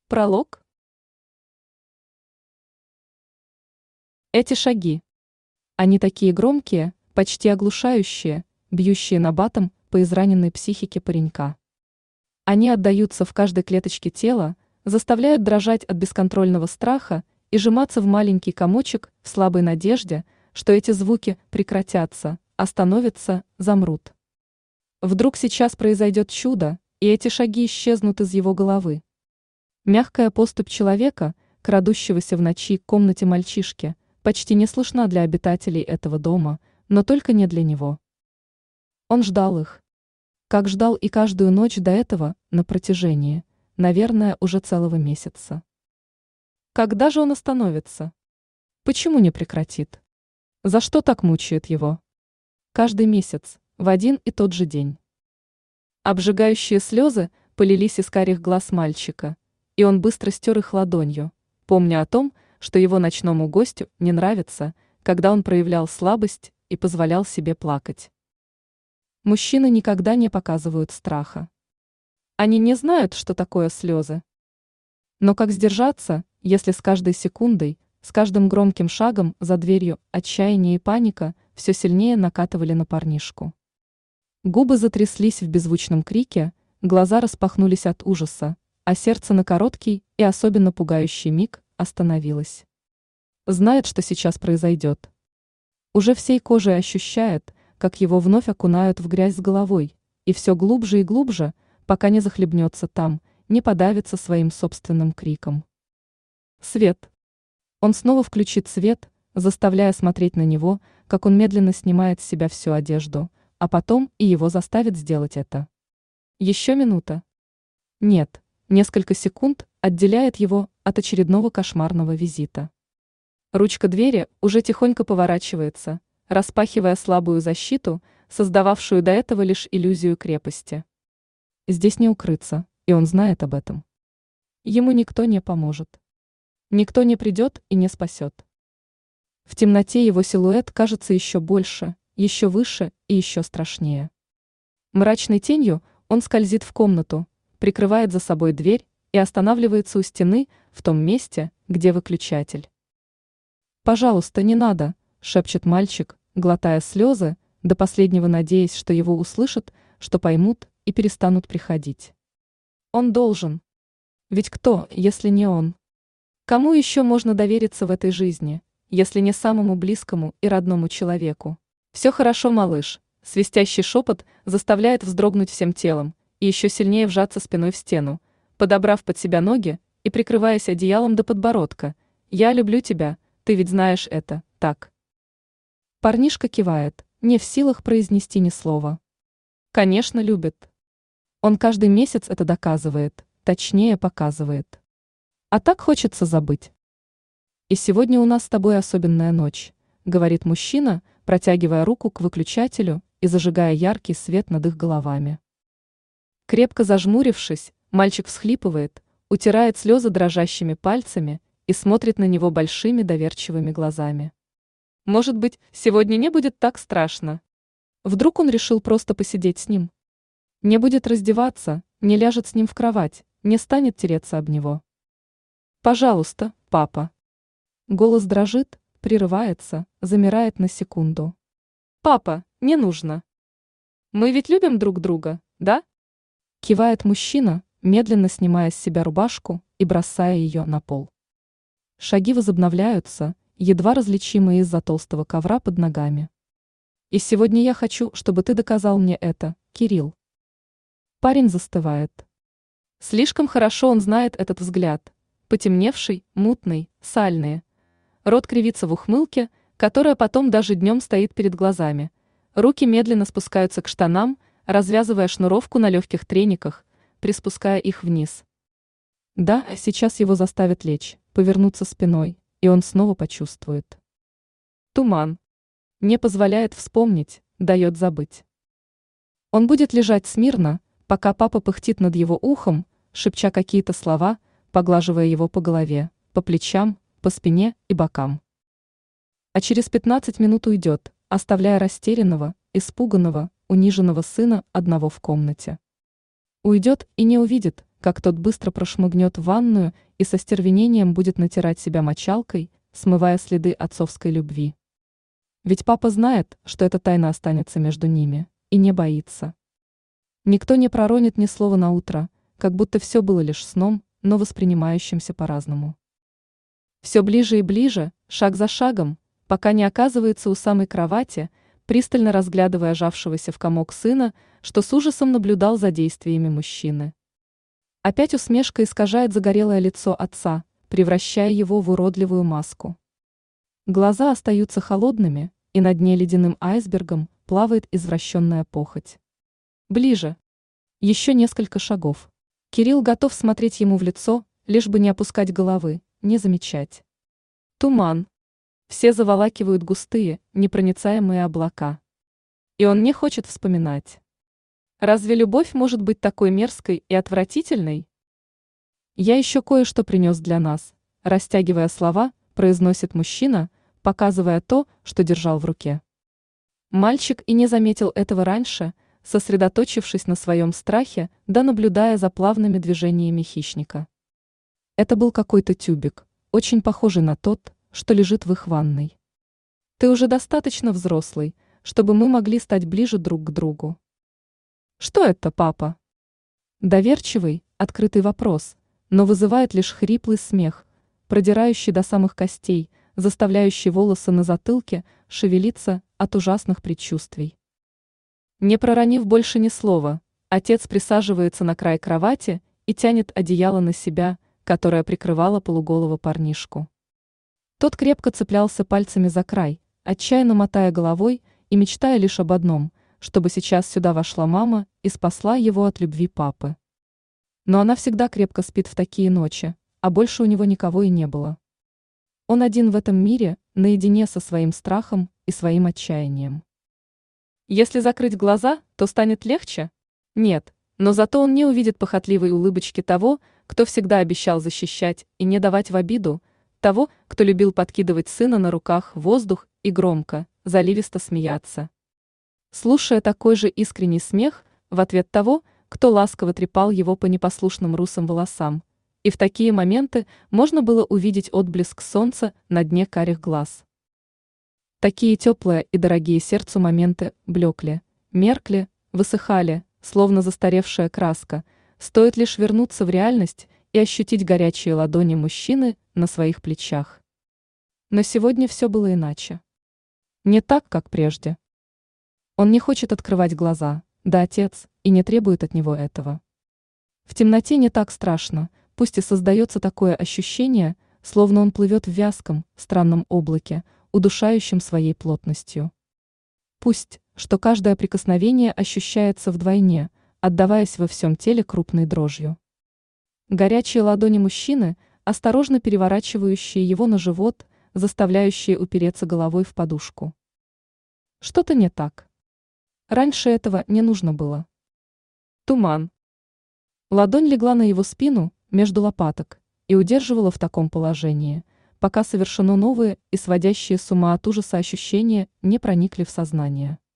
Пролог. Эти шаги. Они такие громкие, почти оглушающие, бьющие набатом по израненной психике паренька. Они отдаются в каждой клеточке тела, заставляют дрожать от бесконтрольного страха и сжиматься в маленький комочек в слабой надежде, что эти звуки прекратятся, остановятся, замрут. Вдруг сейчас произойдет чудо, и эти шаги исчезнут из его головы. Мягкая поступь человека, крадущегося в ночи к комнате мальчишки, почти не слышна для обитателей этого дома, но только не для него. Он ждал их. Как ждал и каждую ночь до этого на протяжении, наверное, уже целого месяца. Когда же он остановится? Почему не прекратит? За что так мучает его? Каждый месяц, в один и тот же день. Обжигающие слезы полились из карих глаз мальчика, и он быстро стер их ладонью, помня о том, что его ночному гостю не нравится, когда он проявлял слабость и позволял себе плакать. Мужчины никогда не показывают страха. Они не знают, что такое слезы. Но как сдержаться, если с каждой секундой, с каждым громким шагом за дверью отчаяние и паника все сильнее накатывали на парнишку. Губы затряслись в беззвучном крике, глаза распахнулись от ужаса, а сердце на короткий и особенно пугающий миг остановилось. Знает, что сейчас произойдет. Уже всей кожей ощущает, как его вновь окунают в грязь с головой, и все глубже и глубже, пока не захлебнется там, не подавится своим собственным криком. Свет. Он снова включит свет, заставляя смотреть на него, как он медленно снимает с себя всю одежду, а потом и его заставит сделать это. Еще минута. Нет. Несколько секунд отделяет его от очередного кошмарного визита. Ручка двери уже тихонько поворачивается, распахивая слабую защиту, создававшую до этого лишь иллюзию крепости. Здесь не укрыться, и он знает об этом. Ему никто не поможет. Никто не придет и не спасет. В темноте его силуэт кажется еще больше, еще выше и еще страшнее. Мрачной тенью он скользит в комнату, прикрывает за собой дверь и останавливается у стены в том месте, где выключатель. «Пожалуйста, не надо», – шепчет мальчик, глотая слезы, до последнего надеясь, что его услышат, что поймут и перестанут приходить. Он должен. Ведь кто, если не он? Кому еще можно довериться в этой жизни, если не самому близкому и родному человеку? «Все хорошо, малыш», – свистящий шепот заставляет вздрогнуть всем телом и еще сильнее вжаться спиной в стену, подобрав под себя ноги и прикрываясь одеялом до подбородка. «Я люблю тебя, ты ведь знаешь это, так?» Парнишка кивает, не в силах произнести ни слова. Конечно, любит. Он каждый месяц это доказывает, точнее показывает. А так хочется забыть. «И сегодня у нас с тобой особенная ночь», — говорит мужчина, протягивая руку к выключателю и зажигая яркий свет над их головами. Крепко зажмурившись, мальчик всхлипывает, утирает слезы дрожащими пальцами и смотрит на него большими доверчивыми глазами. Может быть, сегодня не будет так страшно? Вдруг он решил просто посидеть с ним? Не будет раздеваться, не ляжет с ним в кровать, не станет тереться об него. «Пожалуйста, папа». Голос дрожит, прерывается, замирает на секунду. «Папа, не нужно. Мы ведь любим друг друга, да?» Кивает мужчина, медленно снимая с себя рубашку и бросая ее на пол. Шаги возобновляются, едва различимые из-за толстого ковра под ногами. «И сегодня я хочу, чтобы ты доказал мне это, Кирилл». Парень застывает. Слишком хорошо он знает этот взгляд, потемневший, мутный, сальный. Рот кривится в ухмылке, которая потом даже днем стоит перед глазами. Руки медленно спускаются к штанам, развязывая шнуровку на легких трениках, приспуская их вниз. Да, сейчас его заставят лечь, повернуться спиной, и он снова почувствует. Туман. Не позволяет вспомнить, дает забыть. Он будет лежать смирно, пока папа пыхтит над его ухом, шепча какие-то слова, поглаживая его по голове, по плечам, по спине и бокам. А через 15 минут уйдет, оставляя растерянного, испуганного, униженного сына одного в комнате. Уйдет и не увидит, как как тот быстро прошмыгнет в ванную и со стервенением будет натирать себя мочалкой, смывая следы отцовской любви. Ведь папа знает, что эта тайна останется между ними, и не боится. Никто не проронит ни слова на утро, как будто все было лишь сном, но воспринимающимся по-разному. Все ближе и ближе, шаг за шагом, пока не оказывается у самой кровати, пристально разглядывая жавшегося в комок сына, что с ужасом наблюдал за действиями мужчины. Опять усмешка искажает загорелое лицо отца, превращая его в уродливую маску. Глаза остаются холодными, и на дне ледяным айсбергом плавает извращенная похоть. Ближе. Еще несколько шагов. Кирилл готов смотреть ему в лицо, лишь бы не опускать головы, не замечать. Туман. Все заволакивают густые, непроницаемые облака. И он не хочет вспоминать. Разве любовь может быть такой мерзкой и отвратительной? Я еще кое-что принес для нас, растягивая слова, произносит мужчина, показывая то, что держал в руке. Мальчик и не заметил этого раньше, сосредоточившись на своем страхе, да наблюдая за плавными движениями хищника. Это был какой-то тюбик, очень похожий на тот, что лежит в их ванной. Ты уже достаточно взрослый, чтобы мы могли стать ближе друг к другу. Что это, папа? Доверчивый, открытый вопрос, но вызывает лишь хриплый смех, продирающий до самых костей, заставляющий волосы на затылке шевелиться от ужасных предчувствий. Не проронив больше ни слова, отец присаживается на край кровати и тянет одеяло на себя, которое прикрывало полуголого парнишку. Тот крепко цеплялся пальцами за край, отчаянно мотая головой и мечтая лишь об одном, чтобы сейчас сюда вошла мама и спасла его от любви папы. Но она всегда крепко спит в такие ночи, а больше у него никого и не было. Он один в этом мире, наедине со своим страхом и своим отчаянием. Если закрыть глаза, то станет легче? Нет, но зато он не увидит похотливой улыбочки того, кто всегда обещал защищать и не давать в обиду, того, кто любил подкидывать сына на руках в воздух и громко, заливисто смеяться. Слушая такой же искренний смех в ответ того, кто ласково трепал его по непослушным русым волосам, и в такие моменты можно было увидеть отблеск солнца на дне карих глаз. Такие теплые и дорогие сердцу моменты блекли, меркли, высыхали, словно застаревшая краска, стоит лишь вернуться в реальность и ощутить горячие ладони мужчины на своих плечах. Но сегодня все было иначе. Не так, как прежде. Он не хочет открывать глаза, да отец, и не требует от него этого. В темноте не так страшно, пусть и создается такое ощущение, словно он плывет в вязком, странном облаке, удушающем своей плотностью. Пусть, что каждое прикосновение ощущается вдвойне, отдаваясь во всем теле крупной дрожью. Горячие ладони мужчины, осторожно переворачивающие его на живот, заставляющие упереться головой в подушку. Что-то не так. Раньше этого не нужно было. Туман. Ладонь легла на его спину, между лопаток, и удерживала в таком положении, пока совершено новые и сводящие с ума от ужаса ощущения не проникли в сознание.